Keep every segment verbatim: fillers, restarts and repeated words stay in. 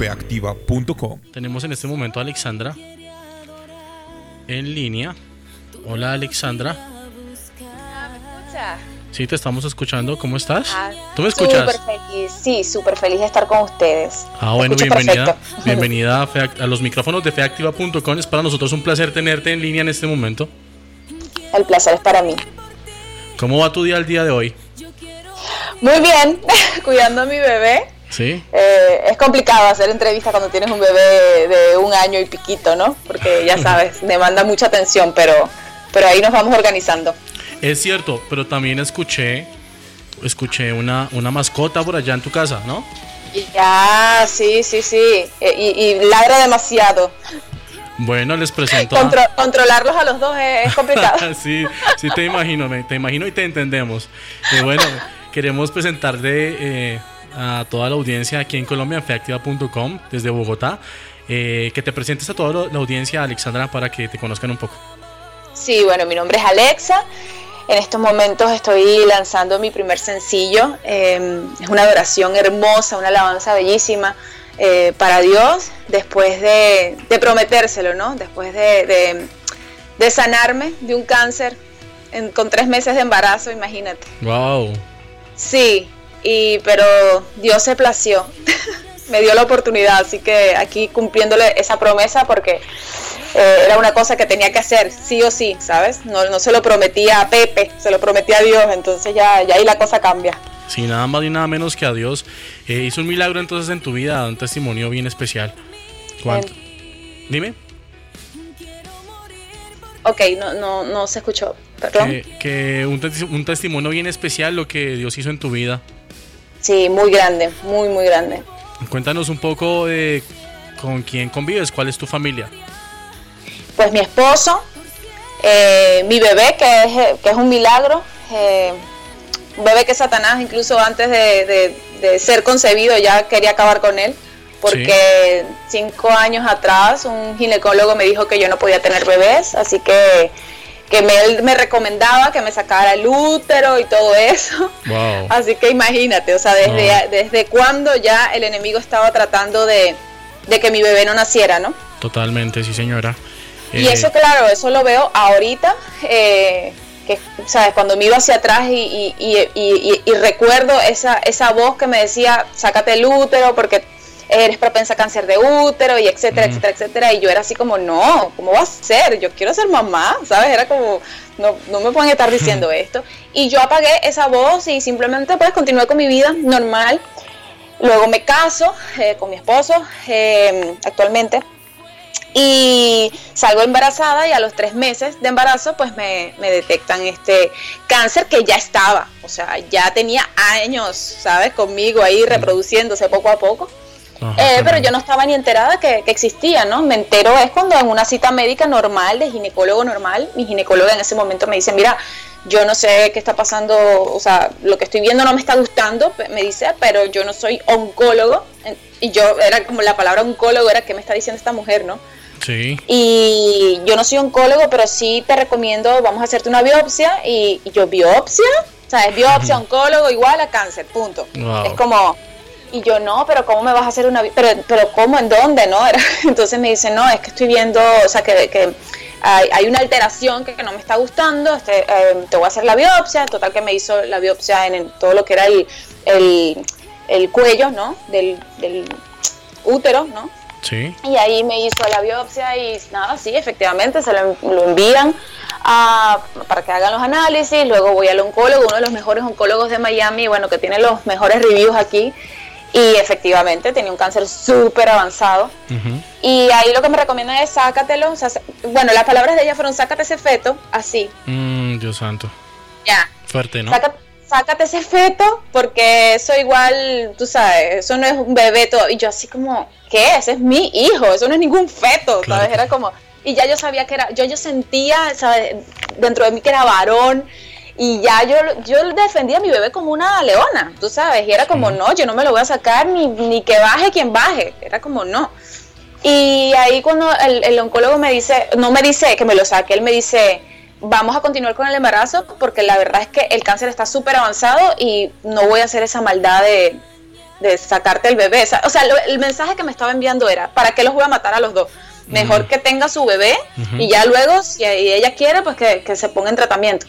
fe activa punto com. Tenemos en este momento a Alexandra en línea. Hola, Alexandra. ¿Me escucha? Sí, te estamos escuchando. ¿Cómo estás? Ah, ¿Tú me escuchas? Súper feliz, sí, súper feliz de estar con ustedes. Ah, bueno, Te escucho bienvenida, perfecto. bienvenida a, Fe- a los micrófonos de fe activa punto com. Es para nosotros un placer tenerte en línea en este momento. El placer es para mí. ¿Cómo va tu día al día de hoy? Muy bien, cuidando a mi bebé. Sí. Eh, es complicado hacer entrevistas cuando tienes un bebé de un año y piquito, ¿no? Porque ya sabes, demanda mucha atención, pero, pero ahí nos vamos organizando. Es cierto, pero también escuché escuché una, una mascota por allá en tu casa, ¿no? Ya, sí, sí, sí. Eh, y, y ladra demasiado. Bueno, les presento a... Contro- controlarlos a los dos es, es complicado. sí, sí te imagino, me- te imagino y te entendemos. Eh, bueno, queremos presentarle eh, a toda la audiencia aquí en Colombia en fe activa punto com desde Bogotá, eh, que te presentes a toda la audiencia, Alexandra, para que te conozcan un poco. Sí, bueno, mi nombre es Alexa. En estos momentos estoy lanzando mi primer sencillo. Eh, es una adoración hermosa, una alabanza bellísima eh, para Dios, después de, de prometérselo, ¿no? Después de, de, de sanarme de un cáncer en, con tres meses de embarazo, imagínate. Wow. Sí, y, pero Dios se plació, me dio la oportunidad, así que aquí cumpliéndole esa promesa porque... Eh, era una cosa que tenía que hacer, sí o sí, ¿sabes? No, no se lo prometía a Pepe, se lo prometía a Dios, entonces ya, ya ahí la cosa cambia. Sí, nada más y nada menos que a Dios. Eh, hizo un milagro entonces en tu vida, un testimonio bien especial. ¿Cuánto? Eh, Dime. ok, no, no, no se escuchó, perdón. Que, que un, tes- un testimonio bien especial lo que Dios hizo en tu vida. Sí, muy grande, muy, muy grande. Cuéntanos un poco de con quién convives, cuál es tu familia. Pues mi esposo, eh, mi bebé, que es, que es un milagro, eh, un bebé que Satanás incluso antes de, de, de ser concebido ya quería acabar con él, porque sí. cinco años atrás un ginecólogo me dijo que yo no podía tener bebés, así que, que me, él me recomendaba que me sacara el útero y todo eso. Wow. Así que imagínate, o sea, desde, Wow. desde cuándo ya el enemigo estaba tratando de, de que mi bebé no naciera, ¿no? Totalmente, sí señora. Y Eh, eso, claro, eso lo veo ahorita, eh, que, ¿sabes? Cuando miro hacia atrás y, y, y, y, y recuerdo esa, esa voz que me decía, sácate el útero porque eres propensa a cáncer de útero y etcétera, Mm. etcétera, etcétera. Y yo era así como, no, ¿cómo va a ser? Yo quiero ser mamá, ¿sabes? Era como, no, no me pueden estar diciendo esto. Y yo apagué esa voz y simplemente pues continué con mi vida normal. Luego me caso eh, con mi esposo eh, actualmente. Y salgo embarazada y a los tres meses de embarazo pues me, me detectan este cáncer que ya estaba, o sea, ya tenía años, ¿sabes? Conmigo ahí reproduciéndose poco a poco. Ajá, Eh, pero yo no estaba ni enterada que, que existía, ¿no? Me entero es cuando en una cita médica normal, de ginecólogo normal, mi ginecóloga en ese momento me dice, mira, yo no sé qué está pasando, o sea, lo que estoy viendo no me está gustando, me dice, pero yo no soy oncólogo. Y yo, era como la palabra oncólogo, era ¿qué me está diciendo esta mujer, no? Sí. Y yo no soy oncólogo, pero sí te recomiendo, vamos a hacerte una biopsia. Y, y yo, ¿biopsia? O sea, es biopsia, oncólogo igual a cáncer, punto. Wow. Es como... Y yo, no, pero ¿cómo me vas a hacer una biopsia? Pero, pero ¿cómo? ¿En dónde? ¿No? Era, entonces me dice, no, es que estoy viendo, o sea, que, que hay, hay una alteración que, que no me está gustando, este, eh, te voy a hacer la biopsia. Total que me hizo la biopsia en el, todo lo que era el, el, el cuello, ¿no? Del, del útero, ¿no? Sí. Y ahí me hizo la biopsia y nada, sí, efectivamente se lo, lo envían a, para que hagan los análisis. Luego voy al oncólogo, uno de los mejores oncólogos de Miami, bueno, que tiene los mejores reviews aquí. Y efectivamente tenía un cáncer súper avanzado. Uh-huh. Y ahí lo que me recomienda es sácatelo. O sea, bueno, las palabras de ella fueron sácate ese feto, así. Mm, Dios santo. Ya. Fuerte, ¿no? Sácate, sácate ese feto porque eso igual, tú sabes, eso no es un bebé todo. Y yo así como, ¿qué? Ese es mi hijo, eso no es ningún feto, Claro. ¿sabes? Era como, y ya yo sabía que era, yo, yo sentía, ¿sabes? Dentro de mí que era varón. Y ya yo, yo defendía a mi bebé como una leona, tú sabes, y era como, Sí. no, yo no me lo voy a sacar, ni, ni que baje quien baje, era como, no. Y ahí cuando el, el oncólogo me dice, no me dice que me lo saque, él me dice, vamos a continuar con el embarazo, porque la verdad es que el cáncer está súper avanzado y no voy a hacer esa maldad de, de sacarte el bebé. O sea, lo, el mensaje que me estaba enviando era, ¿para qué los voy a matar a los dos? Mejor uh-huh. que tenga su bebé uh-huh. y ya luego, si ella quiere, pues que, que se ponga en tratamiento.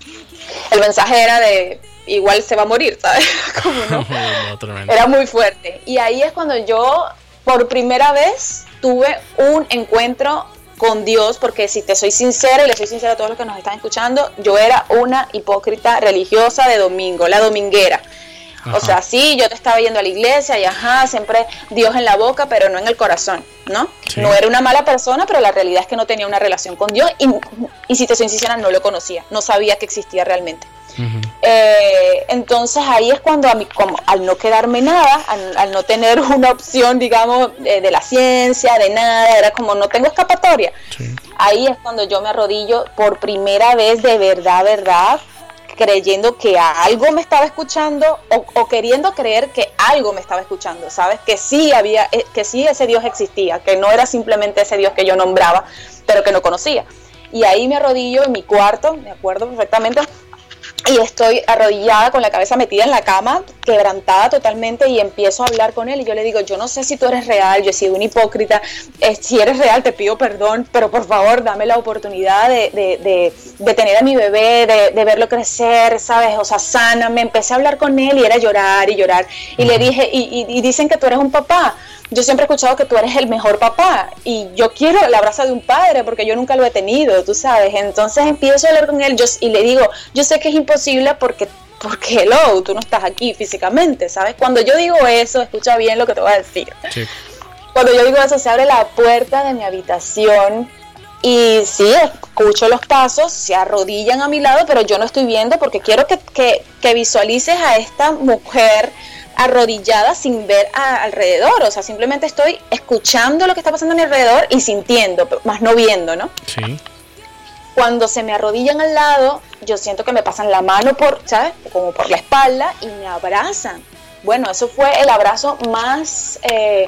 El mensaje era de, igual se va a morir, ¿sabes? Como, ¿no? No, era muy fuerte. Y ahí es cuando yo, por primera vez, tuve un encuentro con Dios, porque si te soy sincera, y le soy sincera a todos los que nos están escuchando, yo era una hipócrita religiosa de domingo, la dominguera. Ajá. O sea, sí, yo te estaba yendo a la iglesia y ajá, siempre Dios en la boca, pero no en el corazón, ¿no? Sí. No era una mala persona, pero la realidad es que no tenía una relación con Dios y, y si te soy sincera, no lo conocía, no sabía que existía realmente. Uh-huh. Eh, entonces ahí es cuando a mí, como, al no quedarme nada, al, al no tener una opción, digamos, de, de la ciencia, de nada, era como no tengo escapatoria. Sí. Ahí es cuando yo me arrodillo por primera vez, de verdad, verdad, creyendo que algo me estaba escuchando o, o queriendo creer que algo me estaba escuchando, ¿sabes? Que sí había, que sí ese Dios existía, que no era simplemente ese Dios que yo nombraba, pero que no conocía. Y ahí me arrodillo en mi cuarto, me acuerdo perfectamente, y estoy arrodillada con la cabeza metida en la cama, quebrantada totalmente, y empiezo a hablar con él y yo le digo, yo no sé si tú eres real, yo he sido una hipócrita, eh, si eres real te pido perdón, pero por favor dame la oportunidad de, de, de, de tener a mi bebé, de, de verlo crecer, ¿sabes? O sea, sáname. Empecé a hablar con él y era llorar y llorar y uh-huh. le dije, y, y, y dicen que tú eres un papá. Yo siempre he escuchado que tú eres el mejor papá y yo quiero el abrazo de un padre porque yo nunca lo he tenido, tú sabes. Entonces empiezo a hablar con él yo, y le digo, yo sé que es imposible porque, porque hello, tú no estás aquí físicamente, ¿sabes? Cuando yo digo eso, escucha bien lo que te voy a decir. Sí. Cuando yo digo eso, se abre la puerta de mi habitación y sí, escucho los pasos, se arrodillan a mi lado, pero yo no estoy viendo porque quiero que, que, que visualices a esta mujer arrodillada sin ver a, alrededor, o sea, simplemente estoy escuchando lo que está pasando a mi alrededor y sintiendo, más no viendo, ¿no? Sí. Cuando se me arrodillan al lado, yo siento que me pasan la mano por, ¿sabes? Como por la espalda y me abrazan. Bueno, eso fue el abrazo más, eh,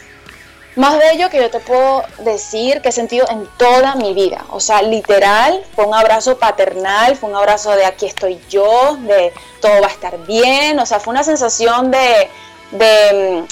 más bello que yo te puedo decir que he sentido en toda mi vida. O sea, literal, fue un abrazo paternal, fue un abrazo de aquí estoy yo, de todo va a estar bien. O sea, fue una sensación de, de,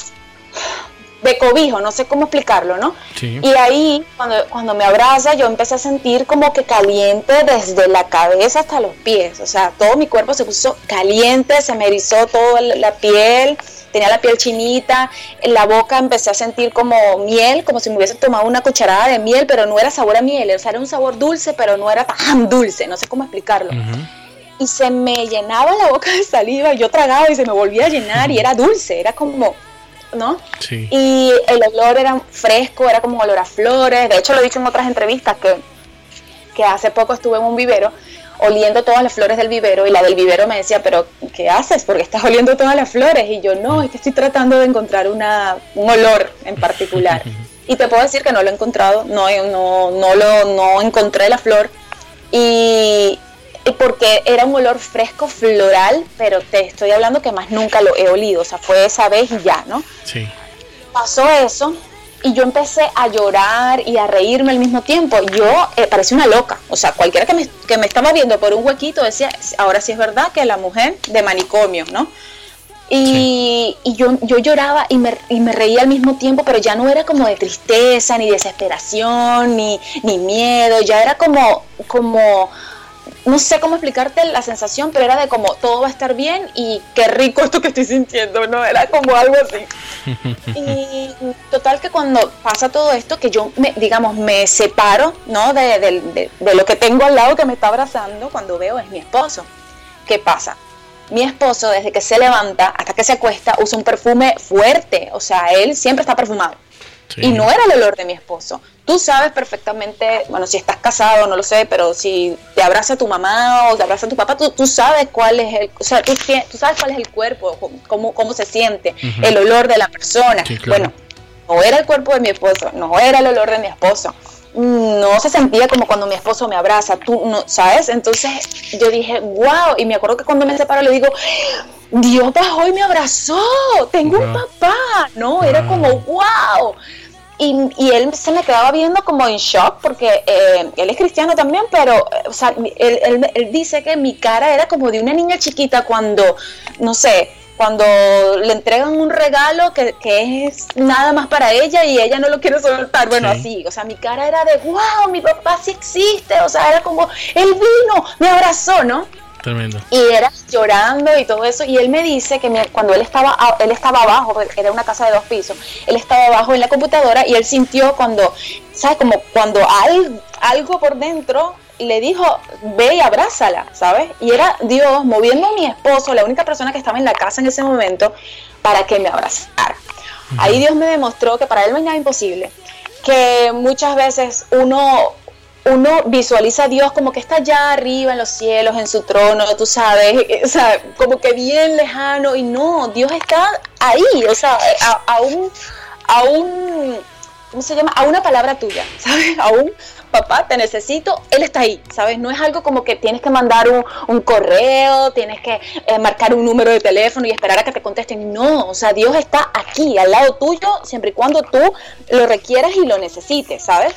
de cobijo, no sé cómo explicarlo, ¿no? Sí. Y ahí, cuando, cuando me abraza, yo empecé a sentir como que caliente desde la cabeza hasta los pies. O sea, todo mi cuerpo se puso caliente, se me erizó toda la piel. Tenía la piel chinita, en la boca empecé a sentir como miel, como si me hubiese tomado una cucharada de miel, pero no era sabor a miel, o sea, era un sabor dulce, pero no era tan dulce, no sé cómo explicarlo. Uh-huh. Y se me llenaba la boca de saliva, yo tragaba y se me volvía a llenar, uh-huh. y era dulce, era como, ¿no? Sí. Y el olor era fresco, era como olor a flores. De hecho, lo he dicho en otras entrevistas, que, que hace poco estuve en un vivero, oliendo todas las flores del vivero, y la del vivero me decía, pero ¿qué haces? ¿Por qué estás oliendo todas las flores? Y yo, no, es que estoy tratando de encontrar una, un olor en particular. Y te puedo decir que no lo he encontrado, no, no, no, lo, no encontré la flor, y, y porque era un olor fresco, floral, pero te estoy hablando que más nunca lo he olido, o sea, fue esa vez y ya, ¿no? Sí. Pasó eso, y yo empecé a llorar y a reírme al mismo tiempo. Yo eh, parecía una loca. O sea, cualquiera que me, que me estaba viendo por un huequito decía, ahora sí es verdad que la mujer de manicomio, ¿no? Y, sí. y yo, yo lloraba y me, y me reía al mismo tiempo, pero ya no era como de tristeza, ni desesperación, ni, ni miedo. Ya era como, como, no sé cómo explicarte la sensación, pero era de como todo va a estar bien y qué rico esto que estoy sintiendo, ¿no? Era como algo así. Y total que cuando pasa todo esto, que yo, me, digamos, me separo, ¿no? De, de, de, de lo que tengo al lado que me está abrazando, cuando veo es mi esposo. ¿Qué pasa? Mi esposo, desde que se levanta hasta que se acuesta, usa un perfume fuerte, o sea, él siempre está perfumado. Sí. Y no era el olor de mi esposo. Tú sabes perfectamente, bueno, si estás casado, no lo sé, pero si te abraza tu mamá o te abraza tu papá, tú, tú sabes cuál es el, o sea, tú, tú sabes cuál es el cuerpo, cómo, cómo se siente, uh-huh. el olor de la persona. Sí, claro. Bueno, no era el cuerpo de mi esposo, no era el olor de mi esposo. No se sentía como cuando mi esposo me abraza, tú no, ¿sabes? Entonces yo dije, wow, y me acuerdo que cuando me separo le digo, Dios bajó y me abrazó, tengo uh-huh. un papá, ¿no? Era uh-huh. como, wow. Y, y él se me quedaba viendo como en shock porque eh, él es cristiano también, pero o sea, él, él, él dice que mi cara era como de una niña chiquita cuando, no sé, cuando le entregan un regalo que, que es nada más para ella y ella no lo quiere soltar, bueno, sí. así, o sea, mi cara era de, wow, mi papá sí existe, o sea, era como, él vino, me abrazó, ¿no? Tremendo. Y era llorando y todo eso, y él me dice que me, cuando él estaba él estaba abajo, era una casa de dos pisos, él estaba abajo en la computadora y él sintió cuando, ¿sabes? Como cuando algo, algo por dentro le dijo, ve y abrázala, ¿sabes? Y era Dios moviendo a mi esposo, la única persona que estaba en la casa en ese momento, para que me abrazara. Uh-huh. Ahí Dios me demostró que para él no hay nada imposible, que muchas veces uno... uno visualiza a Dios como que está allá arriba en los cielos, en su trono, tú sabes, o sea, como que bien lejano, y no, Dios está ahí, o sea, a, a un, a un, ¿cómo se llama? A una palabra tuya, ¿sabes? A un, papá, te necesito, Él está ahí, ¿sabes? No es algo como que tienes que mandar un, un correo, tienes que eh, marcar un número de teléfono y esperar a que te contesten, no, o sea, Dios está aquí, al lado tuyo, siempre y cuando tú lo requieras y lo necesites, ¿sabes?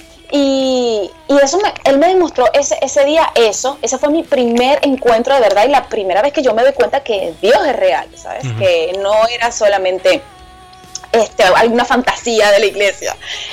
Y, y eso me, él me demostró ese, ese día eso, ese fue mi primer encuentro de verdad y la primera vez que yo me doy cuenta que Dios es real, ¿sabes? Uh-huh. Que no era solamente este, alguna fantasía de la iglesia.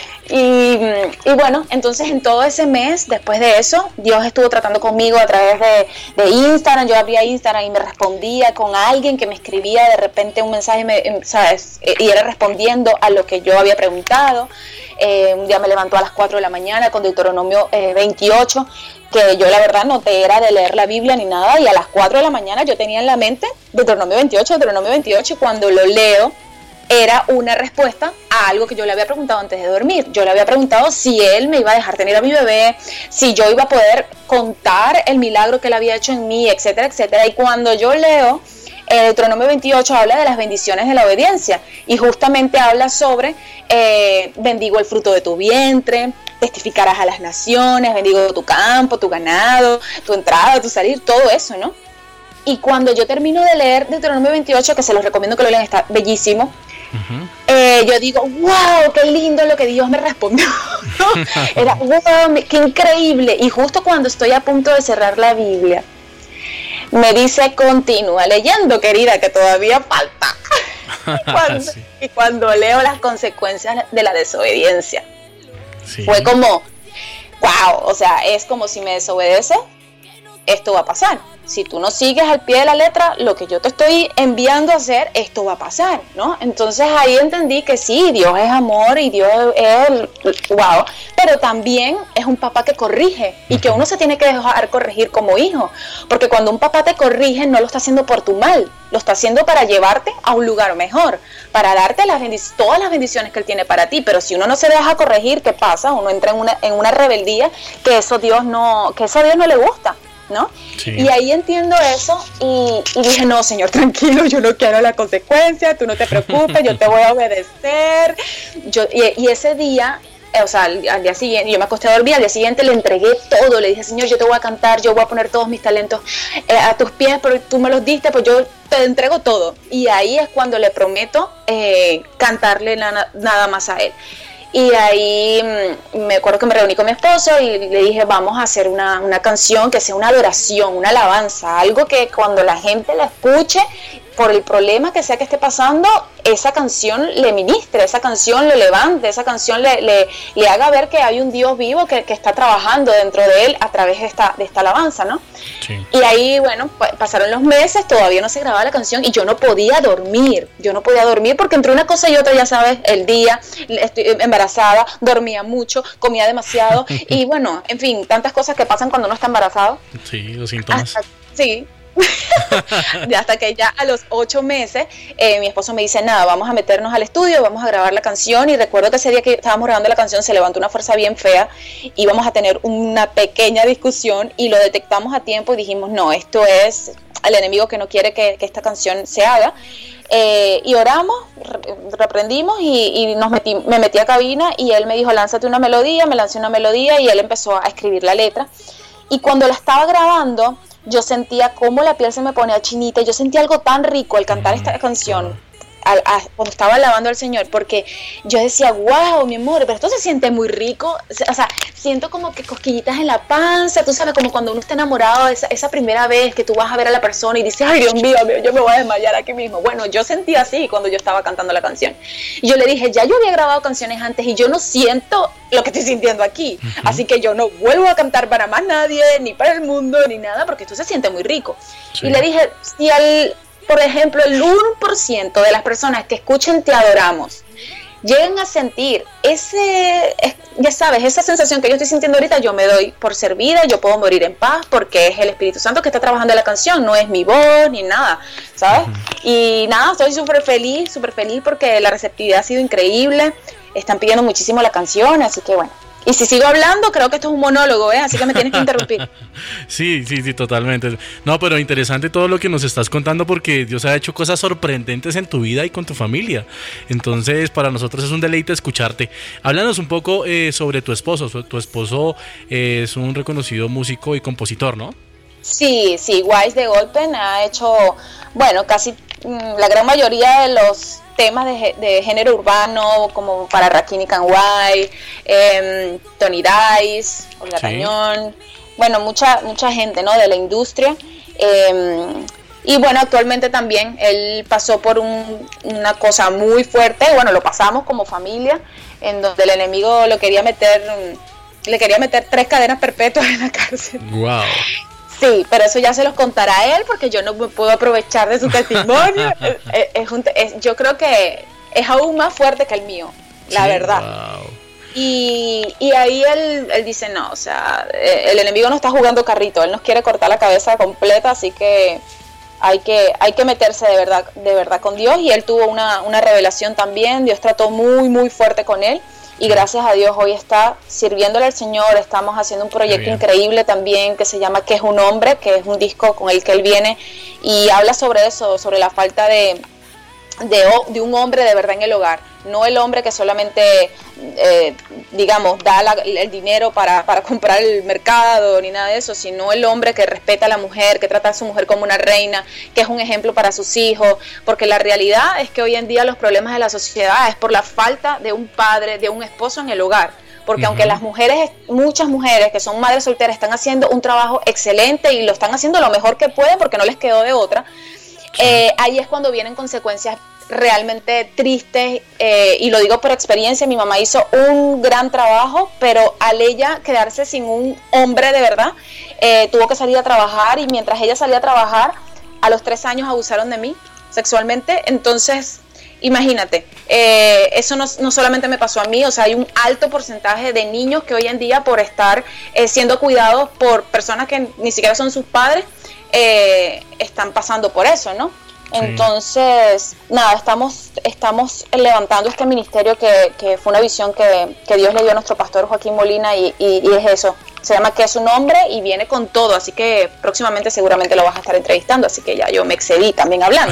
Y, y bueno, entonces en todo ese mes, después de eso, Dios estuvo tratando conmigo a través de, de Instagram. Yo abría Instagram y me respondía con alguien que me escribía de repente un mensaje, me, ¿sabes? Y era respondiendo a lo que yo había preguntado. Eh, un día me levantó a las cuatro de la mañana con Deuteronomio eh, veintiocho, que yo la verdad no te era de leer la Biblia ni nada, y a las cuatro de la mañana yo tenía en la mente Deuteronomio veintiocho, Deuteronomio veintiocho, y cuando lo leo era una respuesta a algo que yo le había preguntado antes de dormir. Yo le había preguntado si él me iba a dejar tener a mi bebé, si yo iba a poder contar el milagro que él había hecho en mí, etcétera, etcétera. Y cuando yo leo el Deuteronomio veintiocho, habla de las bendiciones de la obediencia y justamente habla sobre eh, bendigo el fruto de tu vientre, testificarás a las naciones, bendigo tu campo, tu ganado, tu entrada, tu salir, todo eso, ¿no? Y cuando yo termino de leer Deuteronomio veintiocho, que se los recomiendo que lo lean, está bellísimo, uh-huh. eh, yo digo, wow, qué lindo lo que Dios me respondió. Era, wow, qué increíble. Y justo cuando estoy a punto de cerrar la Biblia, me dice, continúa leyendo, querida, que todavía falta. y, cuando, sí. y cuando leo las consecuencias de la desobediencia, sí. fue como, wow, o sea, es como si me desobedece, esto va a pasar. Si tú no sigues al pie de la letra lo que yo te estoy enviando a hacer, esto va a pasar, ¿no? Entonces ahí entendí que sí, Dios es amor y Dios es, wow, pero también es un papá que corrige y que uno se tiene que dejar corregir como hijo, porque cuando un papá te corrige no lo está haciendo por tu mal, lo está haciendo para llevarte a un lugar mejor, para darte las bendic- todas las bendiciones que Él tiene para ti, pero si uno no se deja corregir, ¿qué pasa? Uno entra en una, en una rebeldía que eso Dios no, que eso a Dios no le gusta, ¿no? Sí. Y ahí entiendo eso y, y dije, no, Señor, tranquilo, yo no quiero la consecuencia, tú no te preocupes, yo te voy a obedecer. Yo, y, y ese día, eh, o sea, al, al día siguiente, yo me acosté a dormir, al día siguiente le entregué todo, le dije, Señor, yo te voy a cantar, yo voy a poner todos mis talentos eh, a tus pies, pero tú me los diste, pues yo te entrego todo. Y ahí es cuando le prometo eh, cantarle na- nada más a Él. Y ahí me acuerdo que me reuní con mi esposo y le dije, vamos a hacer una, una canción que sea una adoración, una alabanza, algo que cuando la gente la escuche, por el problema que sea que esté pasando, esa canción le ministre, esa canción lo levante, esa canción le, le, le haga ver que hay un Dios vivo que, que está trabajando dentro de él a través de esta, de esta alabanza, ¿no? Sí. Y ahí, bueno, pasaron los meses, todavía no se grababa la canción y yo no podía dormir, yo no podía dormir porque entre una cosa y otra, ya sabes, el día, estoy embarazada, dormía mucho, comía demasiado y bueno, en fin, tantas cosas que pasan cuando uno está embarazado. Sí, los síntomas. Hasta, sí. Hasta que ya a los ocho meses eh, mi esposo me dice, nada, vamos a meternos al estudio, vamos a grabar la canción. Y recuerdo que ese día que estábamos grabando la canción se levantó una fuerza bien fea, íbamos a tener una pequeña discusión y lo detectamos a tiempo y dijimos, no, esto es el enemigo que no quiere que, que esta canción se haga. Eh, y oramos, reprendimos y, y nos metí, me metí a cabina y él me dijo, lánzate una melodía, me lancé una melodía y él empezó a escribir la letra. Y cuando la estaba grabando, yo sentía cómo la piel se me ponía chinita, yo sentía algo tan rico al cantar esta canción, a, a, cuando estaba alabando al Señor, porque yo decía, wow, mi amor, pero esto se siente muy rico, o sea, siento como que cosquillitas en la panza, tú sabes, como cuando uno está enamorado, esa, esa primera vez que tú vas a ver a la persona y dices, ay, Dios mío, yo me voy a desmayar aquí mismo. Bueno, yo sentí así cuando yo estaba cantando la canción. Y yo le dije, ya yo había grabado canciones antes y yo no siento lo que estoy sintiendo aquí, uh-huh. Así que yo no vuelvo a cantar para más nadie, ni para el mundo, ni nada, porque esto se siente muy rico. Sí. Y le dije, si al... por ejemplo, el uno por ciento de las personas que escuchen Te Adoramos llegan a sentir ese, ya sabes, esa sensación que yo estoy sintiendo ahorita, yo me doy por servida, yo puedo morir en paz porque es el Espíritu Santo que está trabajando en la canción, no es mi voz ni nada, ¿sabes? Uh-huh. Y nada, estoy súper feliz, súper feliz porque la receptividad ha sido increíble, están pidiendo muchísimo la canción, así que bueno. Y si sigo hablando, creo que esto es un monólogo, ¿eh? Así que me tienes que interrumpir. Sí, sí, sí, totalmente. No, pero interesante todo lo que nos estás contando porque Dios ha hecho cosas sorprendentes en tu vida y con tu familia. Entonces, para nosotros es un deleite escucharte. Háblanos un poco eh, sobre tu esposo. Tu esposo eh, es un reconocido músico y compositor, ¿no? Sí, sí, Wise de Golpen ha hecho, bueno, casi mmm, la gran mayoría de los temas de, de género urbano, como para Rakim y Kanwai, eh, Tony Dice, Olga sí. Tañón, bueno, mucha mucha gente, ¿no?, de la industria. Eh, y bueno, actualmente también él pasó por un, una cosa muy fuerte, bueno, lo pasamos como familia, en donde el enemigo lo quería meter, le quería meter tres cadenas perpetuas en la cárcel. Wow. Sí, pero eso ya se los contará él porque yo no me puedo aprovechar de su testimonio. es, es un, es, yo creo que es aún más fuerte que el mío, la sí, verdad. Wow. Y, y ahí él, él dice, no, o sea, el enemigo no está jugando carrito, él nos quiere cortar la cabeza completa, así que hay que, hay que meterse de verdad, de verdad con Dios. Y él tuvo una, una revelación también, Dios trató muy, muy fuerte con él. Y gracias a Dios hoy está sirviéndole al Señor, estamos haciendo un proyecto increíble también que se llama ¿Qué es un hombre?, que es un disco con el que él viene y habla sobre eso, sobre la falta de, de, de un hombre de verdad en el hogar, no el hombre que solamente, eh, digamos, da la, el dinero para, para comprar el mercado ni nada de eso, sino el hombre que respeta a la mujer, que trata a su mujer como una reina, que es un ejemplo para sus hijos, porque la realidad es que hoy en día los problemas de la sociedad es por la falta de un padre, de un esposo en el hogar. Porque uh-huh. aunque las mujeres, muchas mujeres que son madres solteras están haciendo un trabajo excelente y lo están haciendo lo mejor que pueden porque no les quedó de otra, sí. eh, ahí es cuando vienen consecuencias realmente tristes, eh, y lo digo por experiencia. Mi mamá hizo un gran trabajo, pero al ella quedarse sin un hombre de verdad, eh, tuvo que salir a trabajar, y mientras ella salía a trabajar, a los tres años abusaron de mí sexualmente. Entonces, imagínate, eh, eso no, no solamente me pasó a mí, o sea, hay un alto porcentaje de niños que hoy en día, por estar eh, siendo cuidados por personas que ni siquiera son sus padres, eh, están pasando por eso, ¿no? Sí. Entonces, nada, estamos estamos levantando este ministerio que, que fue una visión que, que Dios le dio a nuestro pastor Joaquín Molina, y, y, y es eso, se llama ¿Qué es un hombre? Y viene con todo, así que próximamente seguramente lo vas a estar entrevistando, así que ya yo me excedí también hablando.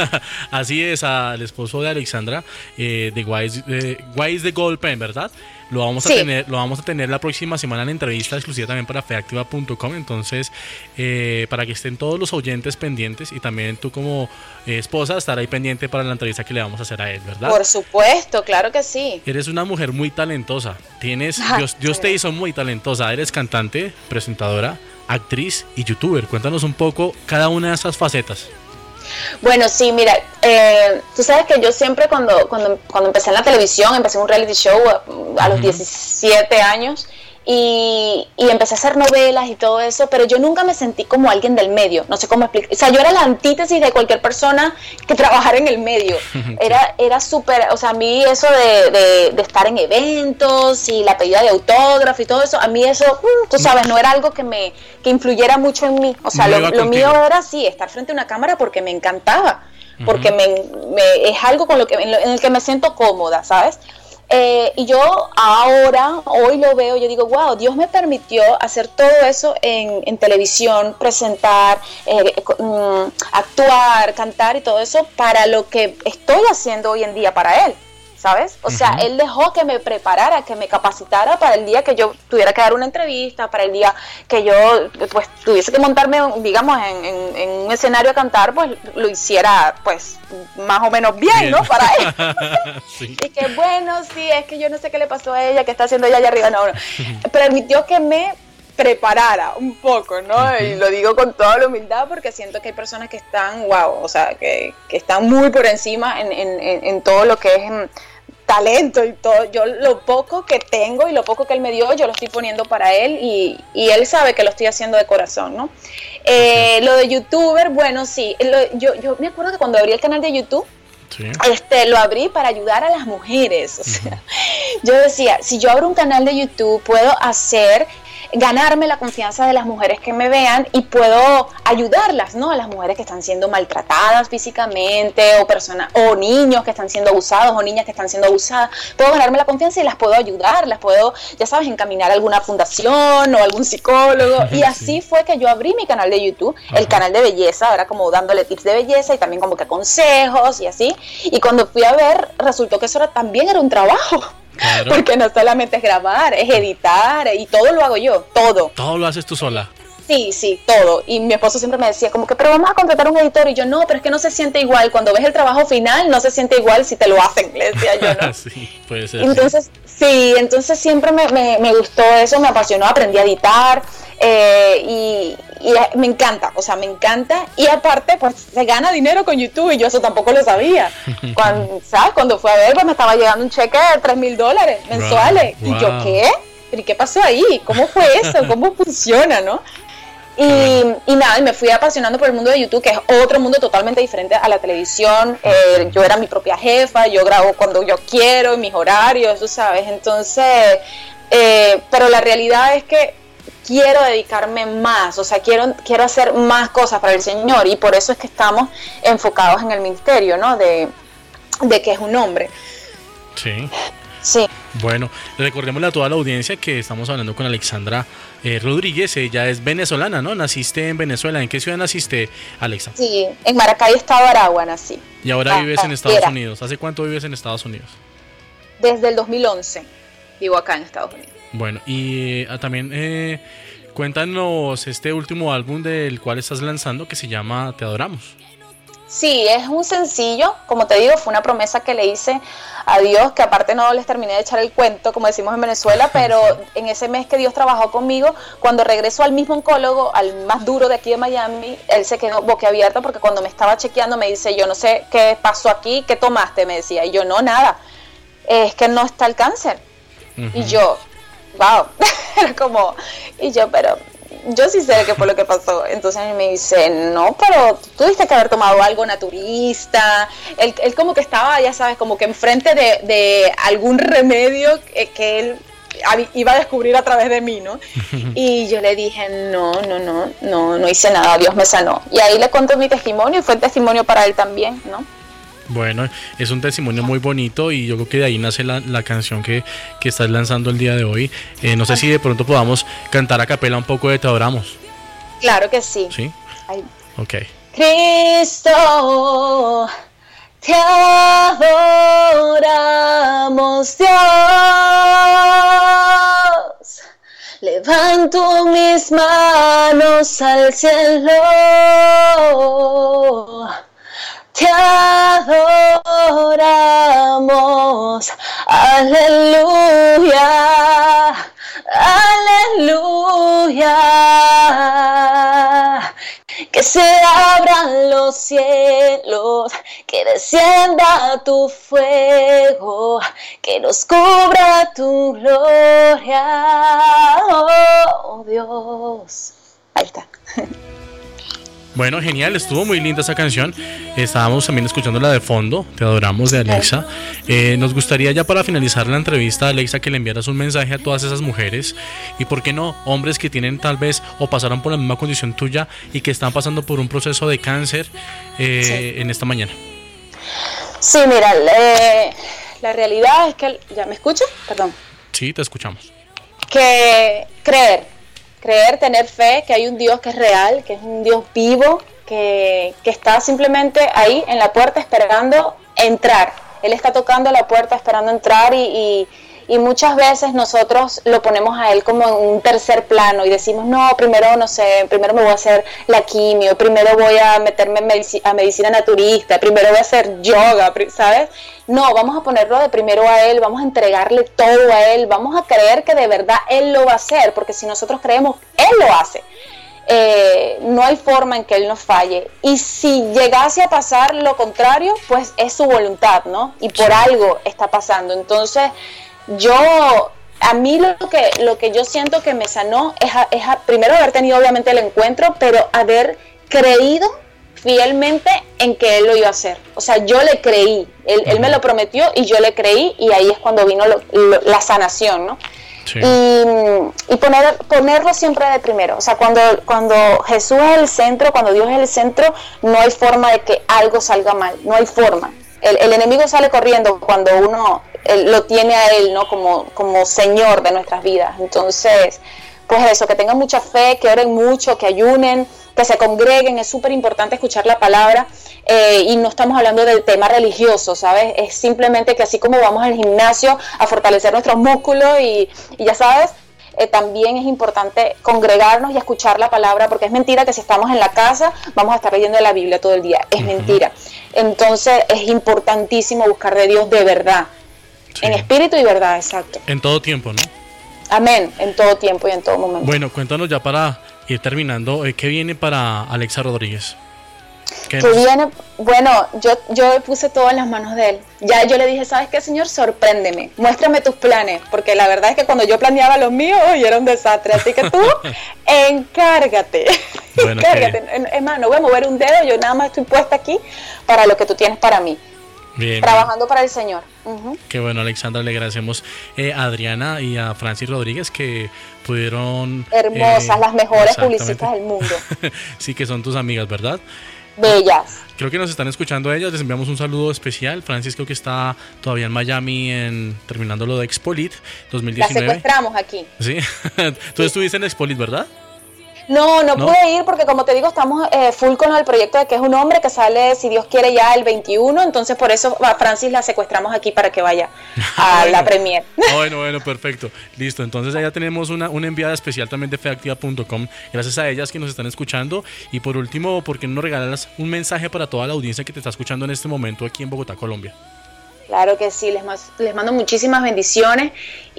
Así es, al esposo de Alexandra, eh, de Wise, eh, Wise de Golpen, ¿verdad? Lo vamos a sí. tener, lo vamos a tener la próxima semana en entrevista exclusiva también para feactiva punto com. Entonces, eh, para que estén todos los oyentes pendientes, y también tú como eh, esposa estar ahí pendiente para la entrevista que le vamos a hacer a él, ¿verdad? Por supuesto, claro que sí. Eres una mujer muy talentosa. Tienes, ah, Dios, Dios te hizo muy talentosa. Eres cantante, presentadora, actriz y youtuber. Cuéntanos un poco cada una de esas facetas. Bueno, sí, mira, eh, tú sabes que yo siempre cuando, cuando, cuando empecé en la televisión, empecé en un reality show a, a los uh-huh. diecisiete años, y, y empecé a hacer novelas y todo eso, pero yo nunca me sentí como alguien del medio, no sé cómo explicar, o sea, yo era la antítesis de cualquier persona que trabajara en el medio, era era súper, o sea, a mí eso de, de, de estar en eventos y la pedida de autógrafo y todo eso, a mí eso, tú sabes, no era algo que me que influyera mucho en mí, o sea, lo, lo mío era sí, estar frente a una cámara porque me encantaba, porque uh-huh. me, me, es algo con lo que, en, lo, en el que me siento cómoda, ¿sabes? Eh, y yo ahora, hoy lo veo, yo digo, wow, Dios me permitió hacer todo eso en, en televisión, presentar, eh, actuar, cantar y todo eso para lo que estoy haciendo hoy en día para Él, ¿sabes? O sea, uh-huh. él dejó que me preparara, que me capacitara para el día que yo tuviera que dar una entrevista, para el día que yo pues tuviese que montarme, digamos, en, en, en un escenario a cantar, pues lo hiciera pues más o menos bien, bien. ¿no? Para él. Sí. Y que bueno, sí, es que yo no sé qué le pasó a ella, qué está haciendo ella allá arriba, no, no. Permitió que me preparara un poco, ¿no? Uh-huh. Y lo digo con toda la humildad porque siento que hay personas que están, wow, o sea, que, que están muy por encima en, en, en todo lo que es en talento y todo. Yo lo poco que tengo y lo poco que él me dio, yo lo estoy poniendo para él y, y él sabe que lo estoy haciendo de corazón, ¿no? Eh, lo de youtuber, bueno, sí, lo, yo, yo me acuerdo que cuando abrí el canal de YouTube, sí. este, lo abrí para ayudar a las mujeres, o sea, uh-huh. yo decía, si yo abro un canal de YouTube, puedo hacer... ganarme la confianza de las mujeres que me vean y puedo ayudarlas, ¿no? A las mujeres que están siendo maltratadas físicamente o personas o niños que están siendo abusados o niñas que están siendo abusadas. Puedo ganarme la confianza y las puedo ayudar, las puedo, ya sabes, encaminar a alguna fundación o algún psicólogo. Y así sí. fue que yo abrí mi canal de YouTube, uh-huh. el canal de belleza, ahora como dándole tips de belleza y también como que consejos y así. Y cuando fui a ver, resultó que eso era, también era un trabajo. Claro. Porque no solamente es grabar, es editar y todo lo hago yo, todo. Todo lo haces tú sola. Sí, sí, todo. Y mi esposo siempre me decía como que, pero vamos a contratar un editor. Y yo, no, pero es que no se siente igual. Cuando ves el trabajo final, no se siente igual si te lo hacen, le decía yo, ¿no? Sí, puede ser. Entonces, sí, sí entonces siempre me, me, me gustó eso, me apasionó, aprendí a editar. Eh, y, y me encanta, o sea, me encanta. Y aparte, pues, se gana dinero con YouTube y yo eso tampoco lo sabía. Cuando, ¿sabes? Cuando fui a ver, pues me estaba llegando un cheque de tres mil dólares mensuales. Wow, wow. Y yo, ¿qué? ¿Y qué pasó ahí? ¿Cómo fue eso? ¿Cómo funciona, no? Y, y nada, y me fui apasionando por el mundo de YouTube, que es otro mundo totalmente diferente a la televisión. Eh, yo era mi propia jefa, yo grabo cuando yo quiero, en mis horarios, tú sabes. Entonces, eh, pero la realidad es que quiero dedicarme más, o sea, quiero, quiero hacer más cosas para el Señor y por eso es que estamos enfocados en el ministerio, ¿no? De, de que es un hombre. Sí. Sí. Bueno, recordémosle a toda la audiencia que estamos hablando con Alexandra eh, Rodríguez. Ella es venezolana, ¿no? Naciste en Venezuela. ¿En qué ciudad naciste, Alexa? Sí, en Maracay, estado de Aragua, nací. Y ahora ah, vives en Estados era. Unidos. ¿Hace cuánto vives en Estados Unidos? Desde el dos mil once vivo acá en Estados Unidos. Bueno, y eh, también eh, cuéntanos este último álbum del cual estás lanzando que se llama Te Adoramos. Sí, es un sencillo, como te digo, fue una promesa que le hice a Dios, que aparte no les terminé de echar el cuento, como decimos en Venezuela, pero en ese mes que Dios trabajó conmigo, cuando regresó al mismo oncólogo, al más duro de aquí de Miami, él se quedó boquiabierto porque cuando me estaba chequeando me dice, yo no sé qué pasó aquí, qué tomaste, me decía, y yo no, nada, es que no está el cáncer. Uh-huh. Y yo, wow, era como, y yo, pero... yo sí sé qué fue lo que pasó. Entonces él me dice, no, pero tú tuviste que haber tomado algo naturista. Él, él como que estaba, ya sabes, como que enfrente de, de algún remedio que, que él iba a descubrir a través de mí, ¿no? Y yo le dije, no, no, no, no, no hice nada, Dios me sanó. Y ahí le conté mi testimonio y fue un testimonio para él también, ¿no? Bueno, es un testimonio muy bonito y yo creo que de ahí nace la, la canción que, que estás lanzando el día de hoy. Eh, no sé si de pronto podamos cantar a capela un poco de Te Adoramos. Claro que sí. ¿Sí? Ay. Ok. Cristo, te adoramos, Dios. Levanto mis manos al cielo. Te adoramos, aleluya, aleluya. Que se abran los cielos, que descienda tu fuego, que nos cubra tu gloria, oh Dios. Ahí está. Bueno, genial, estuvo muy linda esa canción. Estábamos también escuchándola de fondo, Te Adoramos, de Alexa. Eh, nos gustaría ya para finalizar la entrevista, Alexa, que le enviaras un mensaje a todas esas mujeres y, ¿por qué no, hombres que tienen tal vez o pasaron por la misma condición tuya y que están pasando por un proceso de cáncer eh, sí. en esta mañana? Sí, mira, eh, la realidad es que... ¿Ya me escuchas? Perdón. Sí, te escuchamos. Que creer. Creer, tener fe, que hay un Dios que es real, que es un Dios vivo, que, que está simplemente ahí en la puerta esperando entrar Él está tocando la puerta esperando entrar y, y, y muchas veces nosotros lo ponemos a Él como en un tercer plano y decimos, no, primero, no sé, primero me voy a hacer la quimio, primero voy a meterme en medici- a medicina naturista, primero voy a hacer yoga, ¿sabes? No, vamos a ponerlo de primero a Él, vamos a entregarle todo a Él, vamos a creer que de verdad Él lo va a hacer, porque si nosotros creemos, Él lo hace. Eh, no hay forma en que Él nos falle, y si llegase a pasar lo contrario, pues es su voluntad, ¿no? Y por algo está pasando. Entonces yo, a mí lo que, lo que yo siento que me sanó es, a, es a, primero haber tenido obviamente el encuentro, pero haber creído fielmente en que Él lo iba a hacer. O sea, yo le creí, Él, uh-huh. él me lo prometió y yo le creí, y ahí es cuando vino lo, lo, la sanación, ¿no? Sí. Y, y poner, ponerlo siempre de primero. O sea, cuando, cuando Jesús es el centro, cuando Dios es el centro, no hay forma de que algo salga mal, no hay forma. El, el enemigo sale corriendo cuando uno él, lo tiene a Él, ¿no? Como, como Señor de nuestras vidas. Entonces, pues eso, que tengan mucha fe, que oren mucho, que ayunen, que se congreguen. Es súper importante escuchar la palabra, eh, y no estamos hablando del tema religioso, ¿sabes? Es simplemente que así como vamos al gimnasio a fortalecer nuestros músculos y, y ya sabes, eh, también es importante congregarnos y escuchar la palabra, porque es mentira que si estamos en la casa vamos a estar leyendo la Biblia todo el día, es uh-huh. mentira. Entonces es importantísimo buscar de Dios de verdad, sí. en espíritu y verdad, exacto. En todo tiempo, ¿no? Amén, en todo tiempo y en todo momento. Bueno, cuéntanos ya para ir terminando, eh, ¿qué viene para Alexa Rodríguez? ¿Qué que viene? Bueno, yo, yo puse todo en las manos de Él. Ya yo le dije, ¿sabes qué, Señor? Sorpréndeme, muéstrame tus planes, porque la verdad es que cuando yo planeaba los míos, uy, era un desastre, así que tú, encárgate, bueno, encárgate. Es más, no voy a mover un dedo, yo nada más estoy puesta aquí para lo que tú tienes para mí. Bien, trabajando bien. Para el Señor. Uh-huh. Qué bueno, Alexandra, le agradecemos eh, a Adriana y a Francis Rodríguez que pudieron... Hermosas, eh, las mejores publicistas del mundo. Sí, que son tus amigas, ¿verdad? Bellas. Creo que nos están escuchando ellas, les enviamos un saludo especial. Francis creo que está todavía en Miami en, terminando lo de Expolit dos mil diecinueve. La secuestramos aquí. Sí, tú estuviste en Expolit, ¿verdad? No, no, no pude ir porque, como te digo, estamos eh, full con el proyecto de que es un hombre que sale, si Dios quiere, ya el veintiuno. Entonces por eso a Francis la secuestramos aquí para que vaya a bueno, la premier. Bueno, bueno, perfecto. Listo, entonces allá tenemos una, una enviada especial también de fe activa punto com. Gracias a ellas que nos están escuchando. Y por último, ¿por qué no nos regalas un mensaje para toda la audiencia que te está escuchando en este momento aquí en Bogotá, Colombia? Claro que sí, les, les mando muchísimas bendiciones,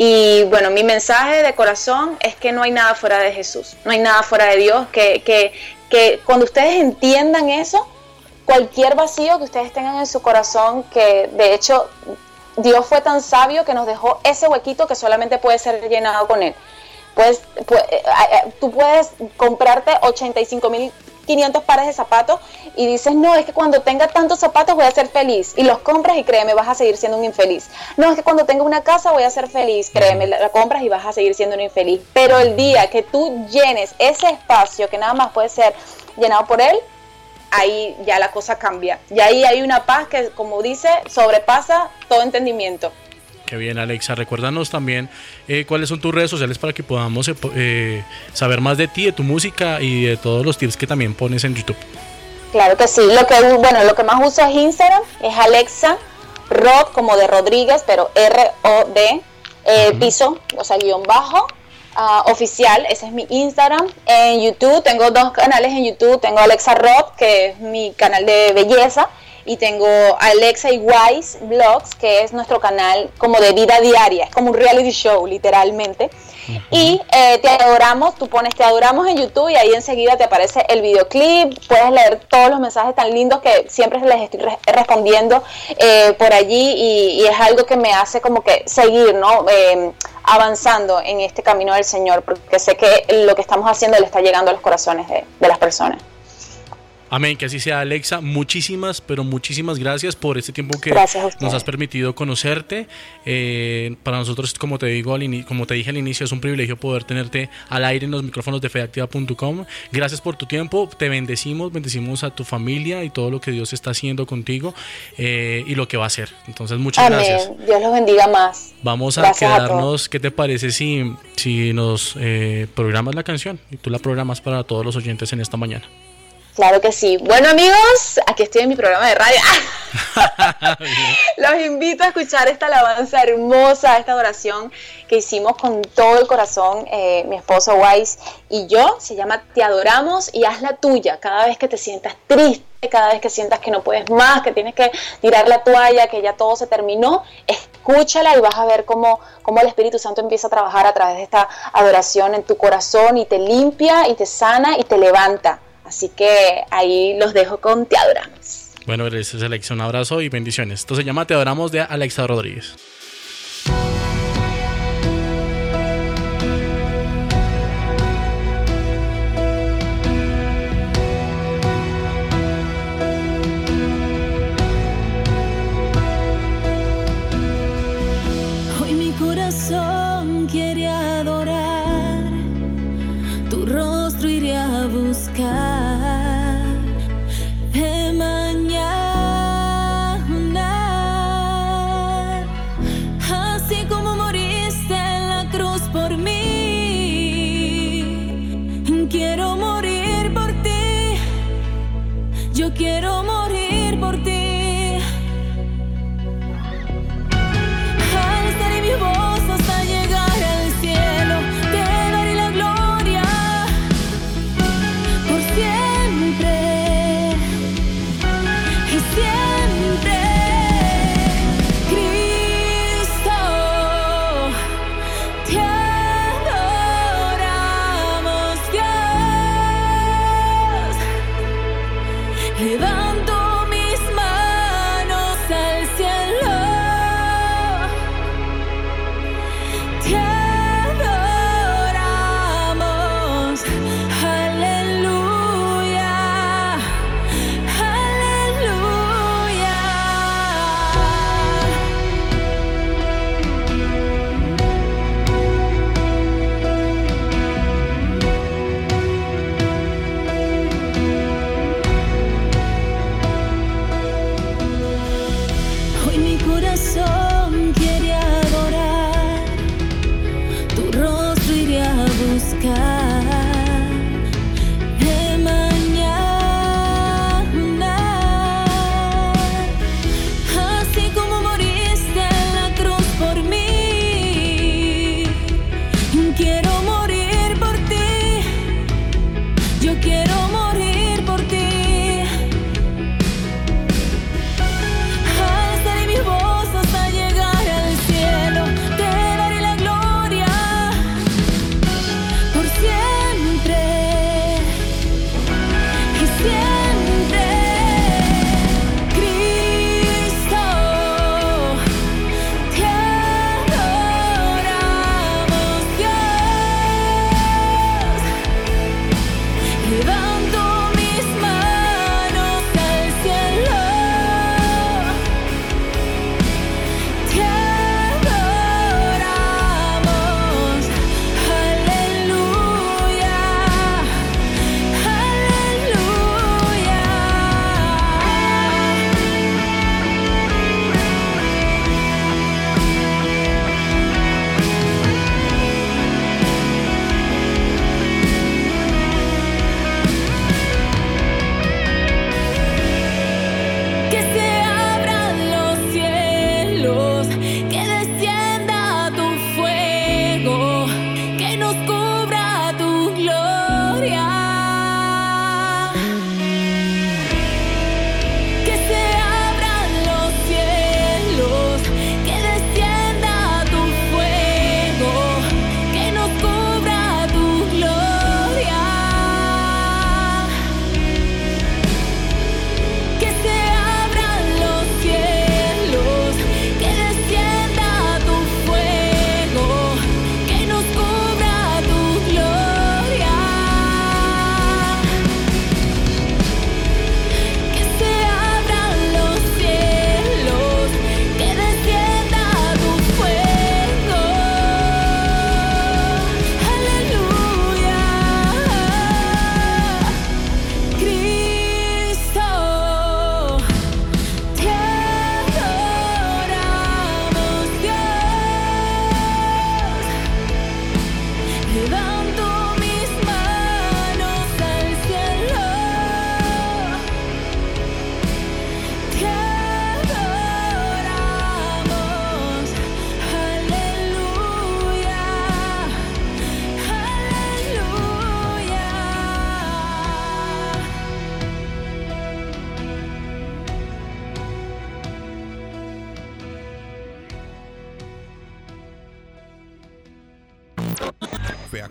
y bueno, mi mensaje de corazón es que no hay nada fuera de Jesús, no hay nada fuera de Dios, que, que, que cuando ustedes entiendan eso, cualquier vacío que ustedes tengan en su corazón, que de hecho Dios fue tan sabio que nos dejó ese huequito que solamente puede ser llenado con Él. Pues, pues tú puedes comprarte ochenta y cinco mil quinientos pares de zapatos y dices, no, es que cuando tenga tantos zapatos voy a ser feliz, y los compras y créeme, vas a seguir siendo un infeliz. No, es que cuando tenga una casa voy a ser feliz, créeme, la compras y vas a seguir siendo un infeliz. Pero el día que tú llenes ese espacio que nada más puede ser llenado por Él, ahí ya la cosa cambia, y ahí hay una paz que, como dice, sobrepasa todo entendimiento. Qué bien, Alexa. Recuérdanos también eh, cuáles son tus redes sociales para que podamos eh, saber más de ti, de tu música y de todos los tips que también pones en YouTube. Claro que sí. Lo que bueno, lo que más uso es Instagram, es Alexa Rod, como de Rodríguez, pero R O D, eh, uh-huh. piso, o sea, guión bajo, uh, oficial. Ese es mi Instagram. En YouTube tengo dos canales en YouTube. Tengo Alexa Rod, que es mi canal de belleza, y tengo Alexa y Wise Vlogs, que es nuestro canal como de vida diaria, es como un reality show literalmente. Uh-huh. Y eh, Te Adoramos, tú pones Te Adoramos en YouTube y ahí enseguida te aparece el videoclip, puedes leer todos los mensajes tan lindos que siempre les estoy re- respondiendo eh, por allí, y, y es algo que me hace como que seguir, ¿no? Eh, avanzando en este camino del Señor, porque sé que lo que estamos haciendo le está llegando a los corazones de, de las personas. Amén, que así sea, Alexa. Muchísimas, pero muchísimas gracias por este tiempo que nos has permitido conocerte. Eh, para nosotros, como te digo, al in- como te dije al inicio, es un privilegio poder tenerte al aire en los micrófonos de fe activa punto com. Gracias por tu tiempo, te bendecimos, bendecimos a tu familia y todo lo que Dios está haciendo contigo eh, y lo que va a hacer. Entonces, muchas Amén. Gracias. Dios los bendiga más. Vamos a gracias quedarnos, a ¿qué te parece si, si nos eh, programas la canción y tú la programas para todos los oyentes en esta mañana? Claro que sí. Bueno, amigos, aquí estoy en mi programa de radio. Los invito a escuchar esta alabanza hermosa, esta adoración que hicimos con todo el corazón, eh, mi esposo Wise y yo. Se llama Te Adoramos y Hazla Tuya. Cada vez que te sientas triste, cada vez que sientas que no puedes más, que tienes que tirar la toalla, que ya todo se terminó, escúchala y vas a ver cómo, cómo el Espíritu Santo empieza a trabajar a través de esta adoración en tu corazón y te limpia y te sana y te levanta. Así que ahí los dejo con Te Adoramos. Bueno, gracias Alexa, un abrazo y bendiciones. Esto se llama Te Adoramos de Alexa Rodríguez. Hoy mi corazón quiere adorar, tu rostro iré a buscar. De mañana, así como moriste en la cruz por mí, quiero morir por ti, yo quiero morir por ti. Alzaré mi voz hasta llegar al cielo, te daré la gloria por siempre. Y siempre, Cristo, te adoramos, Dios. Levanto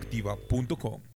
activa punto com.